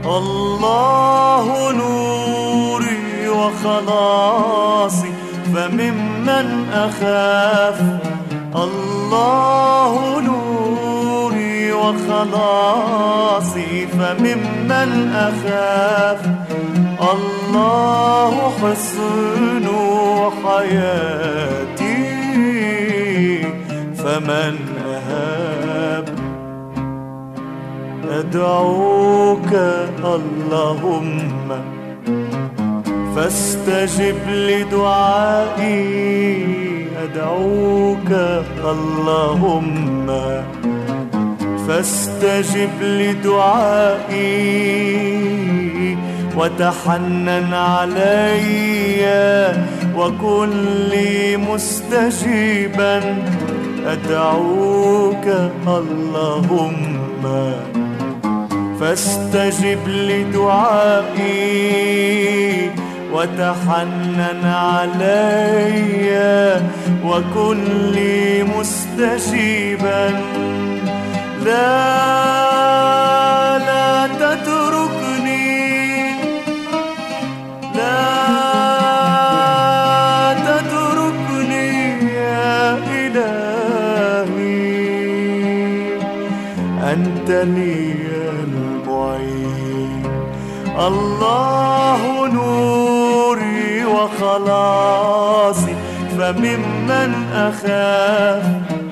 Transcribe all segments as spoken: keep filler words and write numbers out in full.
الله نوري وخلاصي فممن أخاف. الله نوري وخلاصي فممن أخاف. الله حصن حياتي فمن أهاب. أدعوك اللهم فاستجب لدعائي. أدعوك اللهم فاستجب لدعائي وتحنن علي وكن لي مستجيبا. أدعوك اللهم فاستجب لدعائي وتحنن علي وكن لي مستجيبا. لا لا تتركني، لا تتركني يا إلهي، أنت لي المعين. الله نوري وخلاصي فممن أخاف.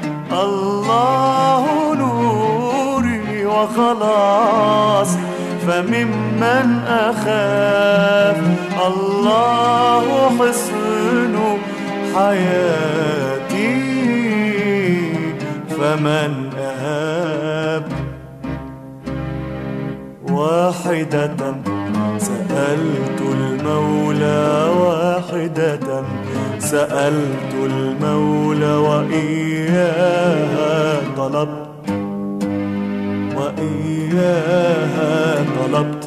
الله نوري وخلاصي فممن أخاف. الله حصن حياتي فمن أهاب. واحدة سألت المولى، واحدة سألت المولى وإياها طلبت، وإياها طلبت.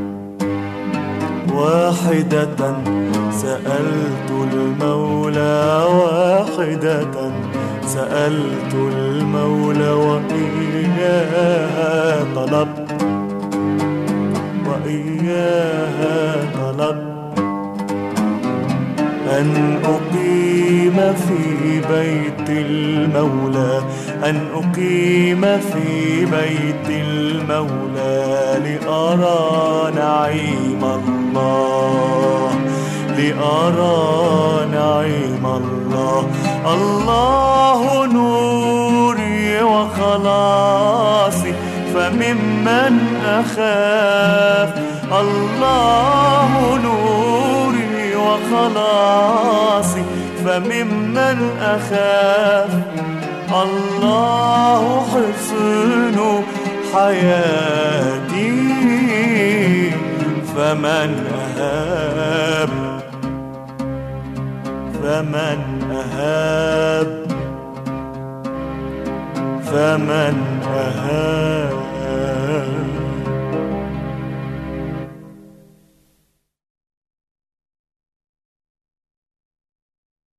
واحدة سألت المولى، واحدة سألت المولى وإياها طلبت، وإياها طلبت. أن أقيم في بيت المولى، أن أقيم في بيت المولى لأرى نعيم الله، لأرى نعيم الله. الله نوري وخلاصي فممن أخاف. الله نوري وخلاصي فممن أخاف. الله حصن حياتي فمن أهاب، فمن أهاب، فمن أهاب.